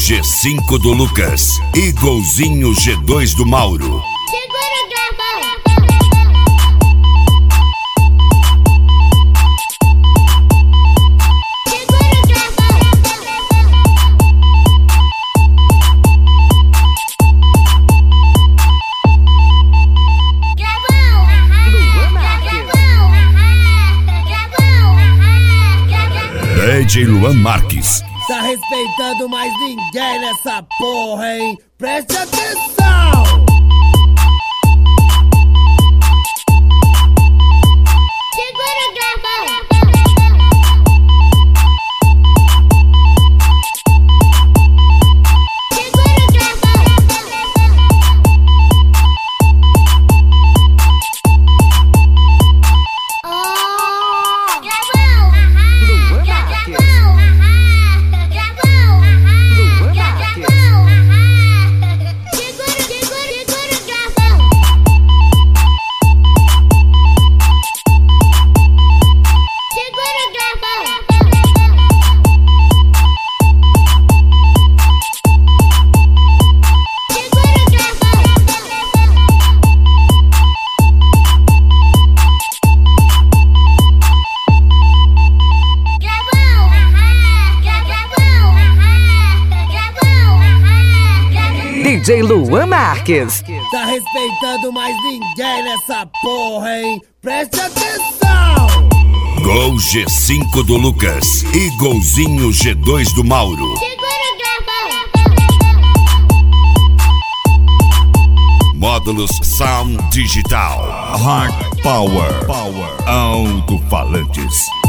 G5 do Lucas e golzinho G2 do Mauro. DJ Luan Marques. Tá respeitando mais ninguém nessa porra, hein? Preste atenção! DJ Luan Marques. Tá respeitando mais ninguém nessa porra, hein? Preste atenção! Gol G5 do Lucas e golzinho G2 do Mauro. Módulos Sound Digital. Hard Power. Alto-falantes.